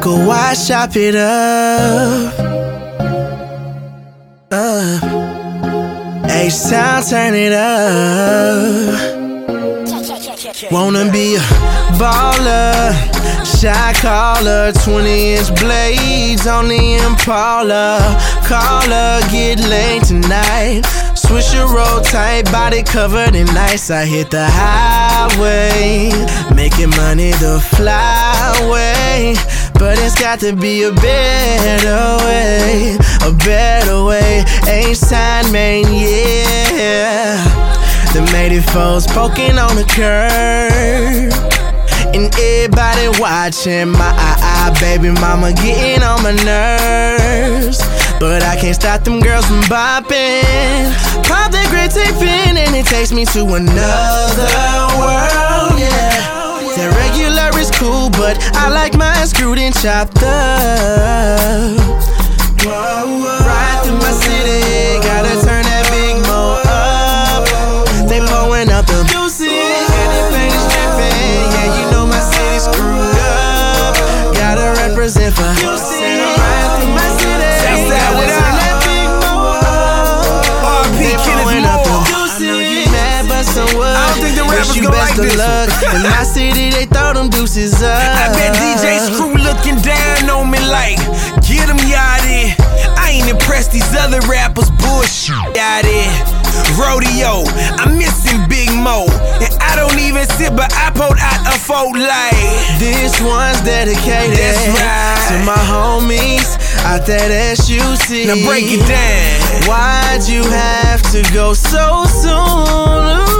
go wide, chop it up. H-Town, turn it up. Wanna be a baller, shot caller, 20-inch blades on the Impala. Call her, get late tonight. Swish your roll tight, body covered in ice. I hit the highway, making money the flyway. But it's got to be a better way, a better way. H-Town, man, yeah. The 84's poking on the curb, and everybody watching my baby mama getting on my nerves. But I can't stop them girls from bopping. Pop that great tape in and it takes me to another world, yeah. That regular is cool, but I like mine screwed and chopped up. Ride through my city, gotta turn that big mo up. They pouring up the juicy, and they paint is dripping. Yeah, you know my city's screwed up. Gotta represent for Houston. Ride through my city, gotta turn that big mo up. They pouring up the juicy. I know you mad, but so what? I don't think the rappers Wish you go best like of this luck. In my city, they throw them deuces up. I bet DJ Screw looking down on me like, get him Yachty. I ain't impressed these other rappers, bullshit Yachty. Rodeo, I'm missing Big Mo, and I don't even sit, but I pulled out a photo like. This one's dedicated, That's right, to my homies out there at SUC. Now break it down. Why'd you have to go so soon?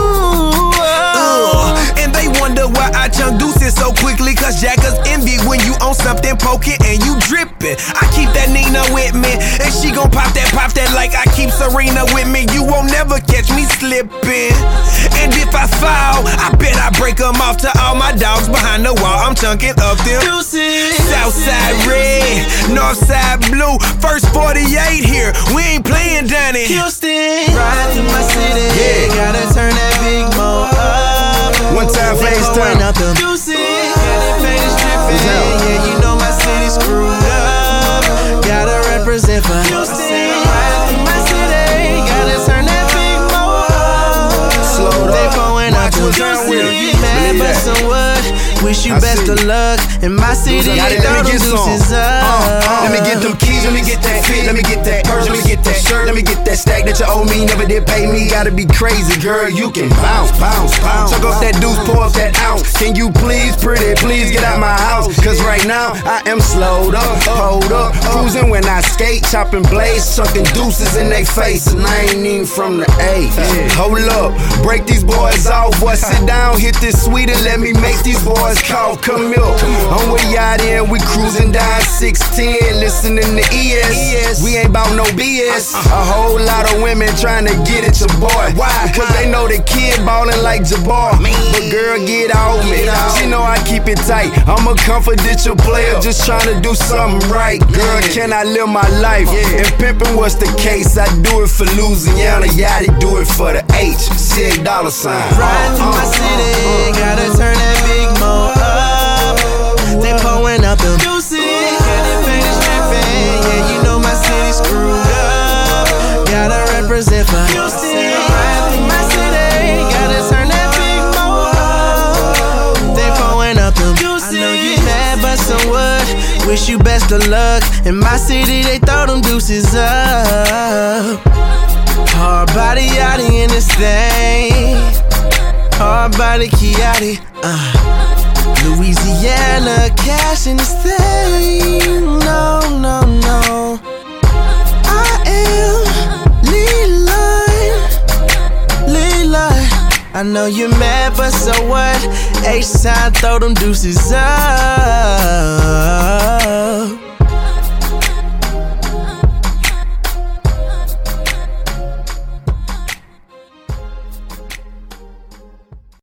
And they wonder why I chunk deuces so quickly, cause jackers envy when you on something poking and you dripping. I keep that Nina with me, and she gon' pop that like I keep Serena with me. You won't never catch me slipping. And if I fall, I bet I break them off to all my dogs behind the wall. I'm chunking up them Deuces. Southside red, Northside blue, first 48 here. We ain't playing down in Houston. Ride through my city, yeah. Gotta turn that big mo up. One time FaceTime. Up them juicy, and they paint is dripping. Yeah, you know my city's screwed up. Gotta represent for Houston. Ride through my city, gotta turn that big mo up. Slow They up. pouring up the juicy. Mad, but so what? Wish you best of luck. In my city, they throw them deuces up. Let me get them keys, let me get that fit, let me get that purse, let me get that shirt, let me get that stack that you owe me, never did pay me. Gotta be crazy, girl, you can bounce, bounce, bounce. Chuck up that deuce, pour up that ounce. Can you please, pretty, please get out my house? Cause right now, I am slowed up, hold up, cruising when I skate, chopping blades, chucking deuces in they face, and I ain't even from the A. Hold up, break these boys off, boy, sit down, hit this sweet and let me make these boys cough. Come here, I'm with Yachty and we cruising down 610, listening to ES. We ain't bout no BS. A whole lot of women trying to get at your boy. Why? Because they know the kid ballin' like Jabbar. But girl, get off me. She know I keep it tight. I'm a confidential player, just trying to do something right. Girl, can I live my life? And pimpin' what's the case? I do it for Louisiana. Yachty do it for the H. $6 sign. Ride through my city, gotta turn that big mo up. They pouring up them juicy, and they paint is dripping. Yeah, you know my city's screwed up. Gotta represent for Houston. Ride through my city, gotta turn that big mo up. They pouring up them juicy. I know you mad, but so what? Wish you best of luck. In my city, they throw them deuces up. Hard body Yachty in this thing. Hard body Kiati. Louisiana cash in this thing. No, no, no. I am Leland. I know you're mad, but so what? H-Town, throw them deuces up.